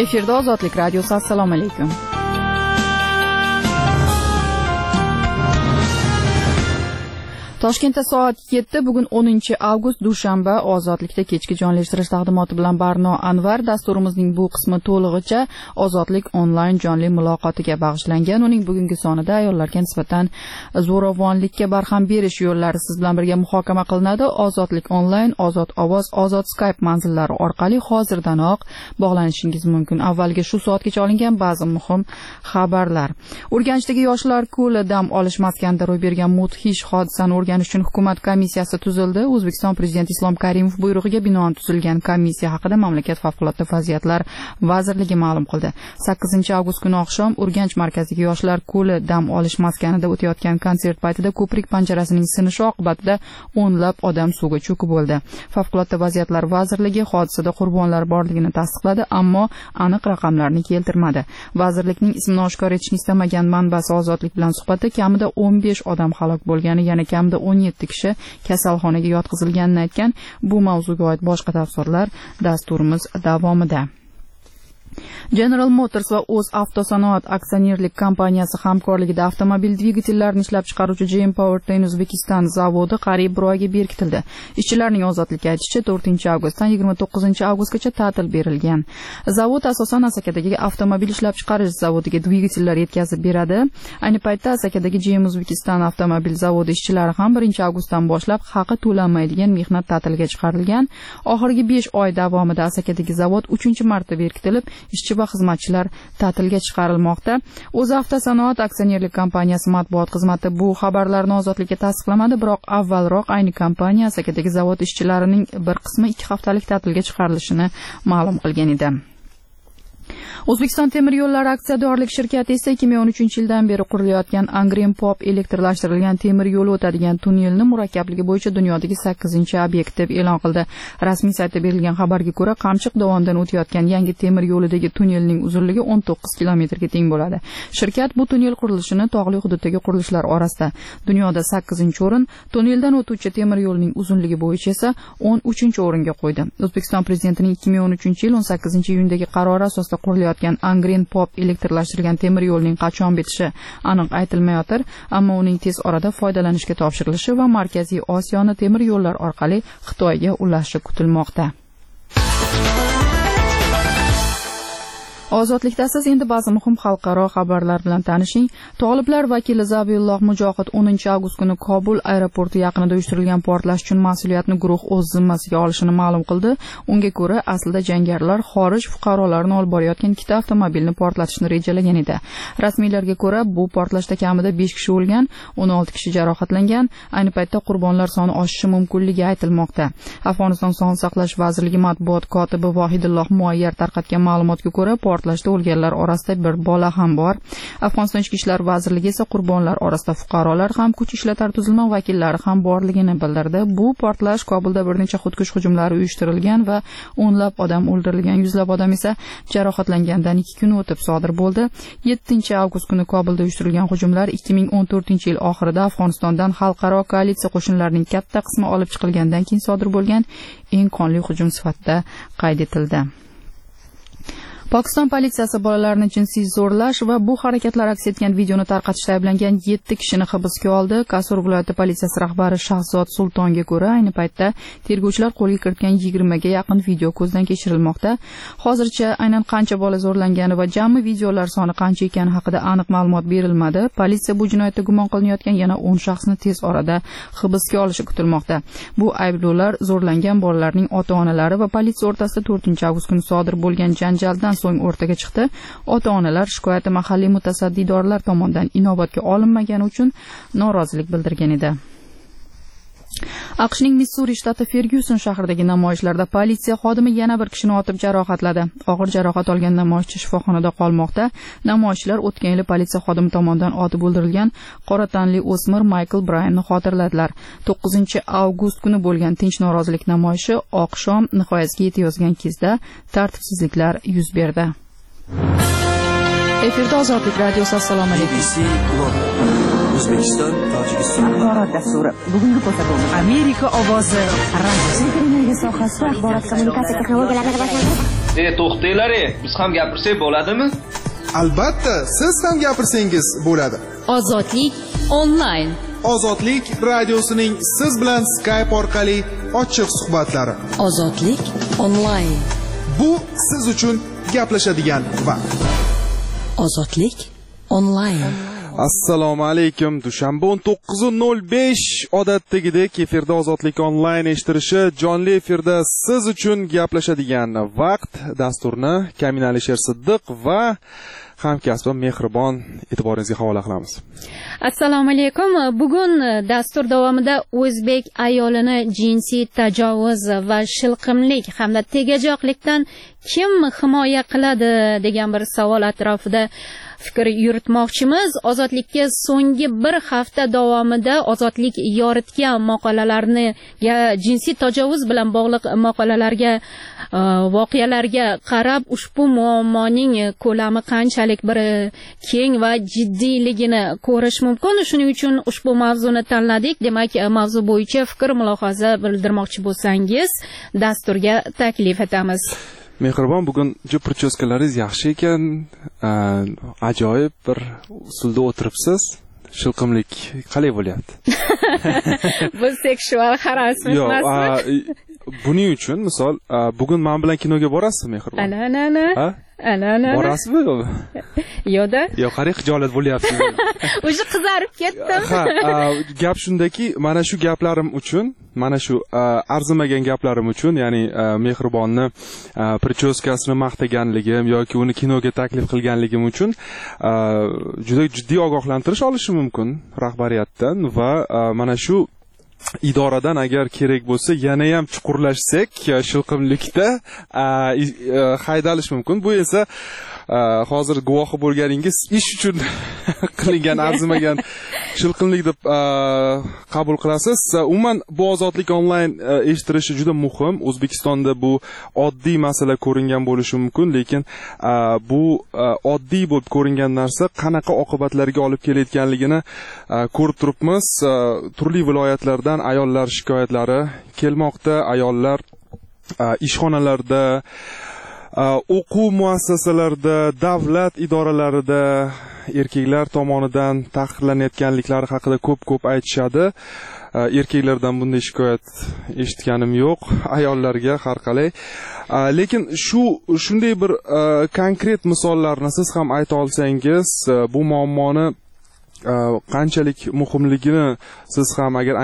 Efirda Ozodlik radiosi. Assalomu alaykum. Toshkentda soat 7, bugun 10-avgust dushanba, Ozodlikda kechki jonli eshittirish taqdimoti bilan Barno Anvar. Dasturimizning bu qismi to'lig'icha Ozodlik onlayn jonli muloqotiga bag'ishlangan. Uning bugungi sonida ayollarga nisbatan zo'ravonlikka barham berish yo'llari siz bilan birga muhokama qilinadi. Ozodlik onlayn, Ozod ovoz, Ozod Skype manzillari orqali hozirdanoq bog'lanishingiz mumkin. Avvalgi shu soatgacha olingan ba'zi muhim xabarlar. Urganchdagi yoshlar ko'li dam olish maskanida ro'y bergan mudhish hodisani o'rganish uchun hukumat komissiyasi tuzildi. O'zbekiston Prezidenti Islom Karimov buyrug'iga binoan tuzilgan komissiya haqida mamlakat favqulodda vaziyatlar vazirligi ma'lum qildi. 8-avgust kuni oqshom Urganch markazidagi yoshlar ko'li dam olish maskanida o'tayotgan konsert paytida ko'prik panjarasining sinishi oqibatida o'nlab odam suvga cho'kib o'ldi. Favqulodda vaziyatlar vazirligi hodisada qurbonlar borligini tasdiqladi, ammo aniq raqamlarni keltirmadi. Vazirlikning ismini oshkor etishni istamagan manbasi Ozodlik bilan suhbatda kamida 15 odam halok bo'lgani, yana kamida 17 kishi kasalxonaga yotqizilganini aytgan. Bu mavzuga oid boshqa tafsilotlar dasturimiz davomida. General Motors va O'z avtosanoat aksionerlik kompaniyasi hamkorligida avtomobil dvigatellarini ishlab chiqaruvchi GM Powertrain Uzbekistan zavodi qariyb 1 oyga berkitildi. Ishchilarning Ozodlikka aytishicha 4-avgustdan 29-avgustgacha ta'til berilgan. Zavod asosan Asakadagi avtomobil ishlab chiqarish zavodiga dvigatellar yetkazib beradi. Ayni paytda Asakadagi GM Uzbekistan avtomobil zavodi ishchilari ham 1-avgustdan boshlab haqi to'lanmaydigan mehnat ta'tiliga chiqarilgan. Oxirgi 5 oy davomida Asakadagi zavod 3-marta berkitilib, ishchi va xizmatchilar ta'tilga chiqarilmoqda. O'z avtosanoat aksionerlik kompaniyasi matbuot xizmati bu xabarlarni Ozodlikka tasdiqlamadi, biroq avvalroq ayni kompaniya Asakadagi zavod ishchilarining bir qismi 2 haftalik ta'tilga chiqarilishini ma'lum qilgan edi. O'zbekiston temir yo'llari aksiyadorlik shirkati esa 2013-yildan beri qurilayotgan Angren Pop elektrlashtirilgan temir yo'li o'tadigan tunnelni murakkabligi bo'yicha dunyodagi 8-obyekt deb e'lon qildi. Rasmiy saytda berilgan xabarga ko'ra, Qamchiq dovonidan o'tayotgan yangi temir yo'lidagi tunnelning uzunligi 19 kilometrga teng bo'ladi. Shirkat bu tunnel qurilishini tog'li hududdagi qurilishlar orasida dunyoda 8-o'rin, tunneldan o'tuvchi temir yo'lning uzunligi bo'yicha esa 13-o'ringa qo'ydi. O'zbekiston prezidentining 2013-yil 18-iyundagi qarori asosida qurilayotgan Angren Pop elektrlashtirilgan temir yo'lning qachon bitishi aniq aytilmayotir, ammo uning tez orada foydalanishga topshirilishi va Markaziy Osiyoni temir yo'llar orqali Xitoyga ulashi kutilmoqda. Ozodlikdasiz, endi ba'zi muhim xalqaro xabarlar bilan tanishing. Toliblar vakili Zabihulloh Mujohid 10-avgust kuni Kobul aeroporti yaqinida uyushtirilgan portlash uchun mas'uliyatni guruh o'z zimmasiga olishini ma'lum qildi. Unga ko'ra, aslida jangarilar xorij fuqarolarini olib borayotgan 2 avtomobilni portlatishni rejalagan edi. Rasmiylarga ko'ra, bu portlashda kamida 5 kishi o'lgan, 16 kishi jarohatlangan. Ayni paytda qurbonlar soni oshishi mumkinligi aytilmoqda. Afg'oniston Sog'liqni saqlash vazirligi matbuot kotibi Vohidulloh Muayyer tarqatgan ma'lumotga ko'ra, portlashda o'lganlar orasida bir bola ham bor. Afg'oniston Ichki ishlar vazirligi esa qurbonlar orasida fuqarolar ham, kuch ishlatar tuzilma vakillari ham borligini bildirdi. Bu portlash Kobulda bir necha xudkush hujumlari uyushtirilgan va o'nlab odam o'ldirilgan, yuzlab odam esa jarohatlangandan 2 kun o'tib sodir bo'ldi. 7-avgust kuni Kobulda uyushtirilgan hujumlar 2014-yil oxirida Afg'onistondan xalqaro koalitsiya qo'shinlarining katta qismi olib chiqilgandan keyin sodir bo'lgan eng qonli hujum sifatida qayd etildi. Pokiston politsiyasi bolalarni jinsiy zo'rlash va bu harakatlar aks etgan videoni tarqatishda ayblangan 7 kishini hibsga oldi. Kasur viloyati politsiyasi rahbari Shahzod Sultonga ko'ra, ayni paytda tergovchilar qo'lga kiritgan 20 ga yaqin video ko'zdan kechirilmoqda. Hozircha aynan qancha bola zo'rlangani va jami videolar soni qancha ekani haqida aniq ma'lumot berilmadi. Politsiya bu jinoyatda gumon qilinayotgan yana 10 shaxsni tez orada hibsga olishi kutilmoqda. Bu ayblovlar zo'rlangan bolalarning ota-onalari va politsiya o'rtasida 4-avgust kuni sodir bo'lgan janjaldan so'ng o'rtaga chiqdi. Ota-onalar shikoyati mahalliy mutasaddidorlar tomonidan inobatga olinmagani uchun norozilik bildirgan edi. AQShning Missuri shtati Fergyuson shahridagi namoyishlarda politsiya xodimi yana bir kishini otib jarohatladi. Og'ir jarohat olgan namoyishchi shifoxonada qolmoqda. Namoyishchilar o'tgan yili politsiya xodimi tomonidan otib o'ldirilgan qora tanli o'smir Michael Bryanni xotirladilar. 9-avgust kuni bo'lgan tinch norozilik namoyishi oqshom nihoyasiga yetayotgan kezda tartibsizliklar yuz berdi. Efirda Ozodlik radiosi. Assalomu alaykum. O'zbekiston, Tojikiston axborot dasturi. Bugungi ko'rsatuvimiz Amerika ovozi radio sohasida axborot kommunikatsiya texnologiyalarini rivojlantirish. To'xtanglar, biz ham gapirsak bo'ladimi? Albatta, siz ham gapirsangiz bo'ladi. Ozodlik onlayn. Ozodlik radiosining siz bilan Skype orqali ochiq suhbatlari. Ozodlik onlayn. Bu siz uchun gaplashadigan vaqt. Ozodlik onlayn. Assalomu alaykum. Dushanba 19:05 odatdagidek efirda Ozodlik onlayn eshittirishi jonli efirda siz uchun gaplashadigan vaqt dasturni Kamin Alisher Siddiq va hamkasbim Mehribon e'tiboringizga havola qilamiz. Assalomu alaykum. Bugun dastur davomida o'zbek ayolini jinsiy tajovuz va shilqimlik hamda tegajoqlikdan kim himoya qiladi degan bir savol atrofida fikr yuritmoqchimiz. Ozodlikka so'nggi bir hafta davomida ozodlik yoritgan maqolalarni jinsiy tajovuz bilan bog'liq maqolalarga voqealarga qarab ushbu muammoning ko'lami qanchalik bir keng va jiddiyligini ko'rish mumkin. Shuning uchun ushbu mavzuni tanladik. Demak, mavzu bo'yicha fikr mulohaza bildirmoqchi bo'lsangiz, dasturga taklif etamiz. Mehribon, bugun prichyoskalaringiz yaxshi ekan. Ajoyib bir usulda o'tiribsiz. Shilqimlik qalay bo'lyapti? Bu seksual harassment emasmi? Buning uchun misol bugun men bilan kinoga borasizmi, Mehribon? Ana. Borasizmi yo'qmi? Yo'da. Yo'q, qarang, xijolat bo'lyapsiz. O'zi qizarib ketdim. Gap shundaki, mana shu gaplarim uchun, mana shu arzimagan gaplarim uchun, ya'ni Mehribonni prichyoskasini maqtaganligim yoki uni kinoga taklif qilganligim uchun juda jiddiy ogohlantirish olishim mumkin rahbariyatdan va mana shu idoradan agar kerak bo'lsa yana ham chuqurlashsak shilqimlikda haydalish mumkin. Bu esa hozir guvohi bo'lganingiz ish uchun qilingan arzimagan shilqimlik deb qabul qilasiz. Umuman bu ozodlik onlayn eshittirishi juda muhim. O'zbekistonda bu oddiy masala ko'ringan bo'lishi mumkin, lekin bu oddiy bo'lib ko'ringan narsa qanaqa oqibatlarga olib kelayotganligini ko'rib turibmiz. Turli viloyatlardan ayollar shikoyatlari kelmoqda. Ayollar ishxonalarda, o'quv muassasalarida, davlat idoralarida erkaklar tomonidan tahqirlanayotganliklari haqida ko'p aytishadi. Erkaklardan bunday shikoyat eshitganim yo'q, ayollarga har qalay. Lekin shunday bir konkret misollarni siz ham ayta olsangiz, bu muammoni qanchalik muhimligini siz ham agar